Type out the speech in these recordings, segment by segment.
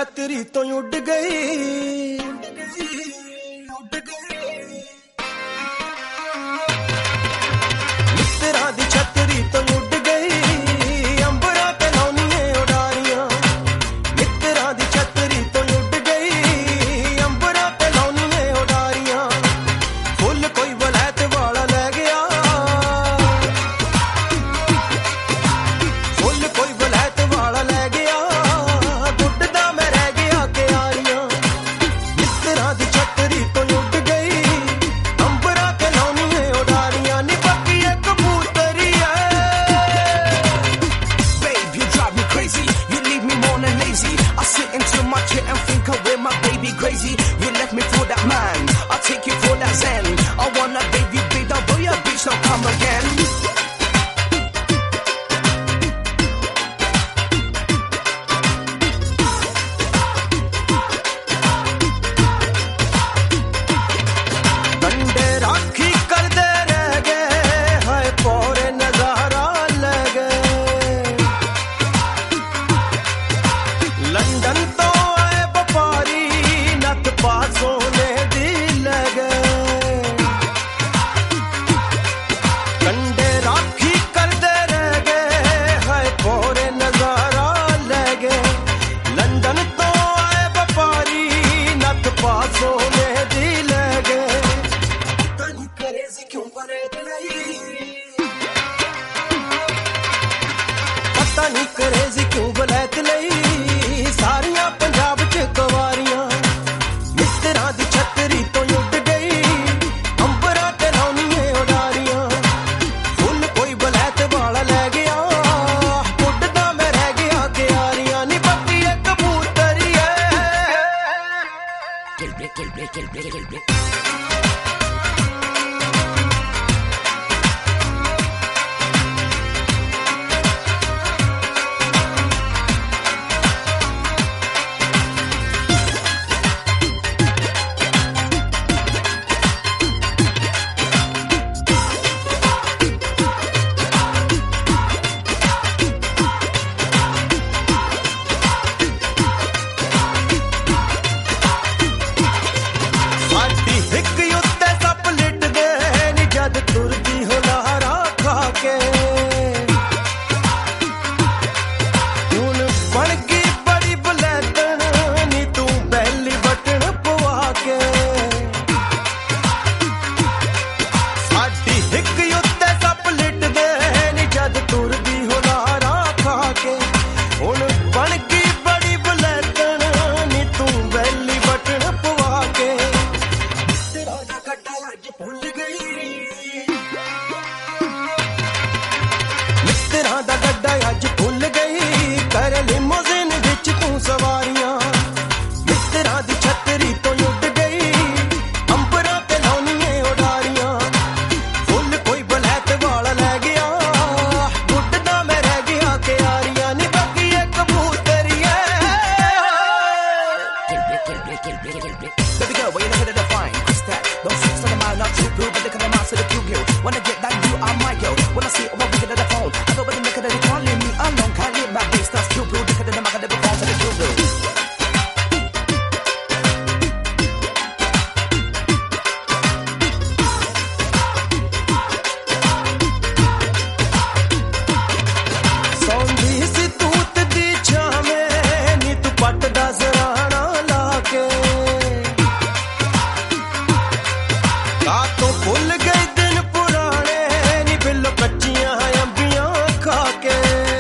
छतरी तो उड़ गई मित्तरा दी छतरी तो उड़ गई अंबरा ते लौनिए उडारियां मित्तरा दी छतरी तो उड़ गई अंबरा ते लौनिए उडारियां फुल कोई वलैत वाला ले गया फुल कोई वलैत वाला ले गया गुड्डदा मैं रह गया क्यारियां मित्तरा दी छतरी तो उड़ गई अंबरा ते लौनिए उडारियां नी बाकी एक कबूतरी है Babe, you drive me crazy. You leave me more than lazy. I sit into my chair and think of where my baby crazy. You left me for that man. I'll take you for that zen. I want a baby, big dog, boy, a bitch, don't come again. कंडे राखी करदे रह गए हाय पोरे नजारा ले गए London तो आए व्यापारी नत पा सोने दी ले गए कंडे राखी करदे रह गए हाय पोरे नजारा ले गए लंदन तो आए व्यापारी नत पा सोने दी ले गए तनी करेज़ी क्यों बरेत नहीं पता नहीं करेज़ी क्यों बलैत नहीं सारियां पंजाब च गवारियां मित्तरा दी छतरी तो उड़ गई अंबरा ते लौनिए उडारियां फुल कोई बलैत वाला ले गया गुड्डदा मैं रह गया क्यारियां नी बाकी एक कबूतरी है साडी हिक उत्ते सप लिट गए नी जद तुरदी हो लहरा खा के हुण बन गई बड़ी बलैतन नी तू बैली बटन पवा के साडी हिक उत्ते सप लिट गए नी जद तुरदी हो लहरा खा के हुण बन गई बड़ी बलैतन नी तू बैली बटन पवा के तेरा दा गड्डा अज भुल गई मित्तरा दा गड्डा अज भुल गई कर लिमोजिन विच तू सवारियां मित्तरा दी छतरी तो उड़ गई अंबरा ते लौनिए उडारियां फुल कोई बलैत वाला ले गया गुड्डदा मैं रह गया क्यारियां नी बाकी एक कबूतरी है Baby girl, where you looking at the fine? What's that? Don't say something about not too blue, but they come out to the cute girl. When I get that you, I'm my girl. When I see it, I'm looking at the phone. I go back and look at it, can't leave me alone. Can't leave my face, that's too blue. Look at it, I'm gonna go phone to the cute girl. सौंधी सी तूत दी छावे नी तू पट दा सराहना ला के का तो भुल गए दिन पुराने नी बिल्लो कच्चियां अंबियां खा के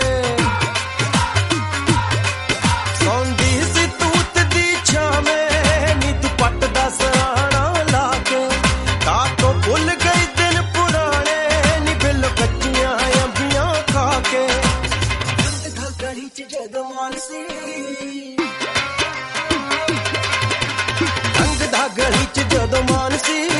सौंधी सी तूत दी छावे नी तू पट दा सराहना ला के का तो भुल गए दिन पुराने नी बिल्लो कच्चियां अंबियां खा के गली च जदों मानसी रंग दा गली च जदों मानसी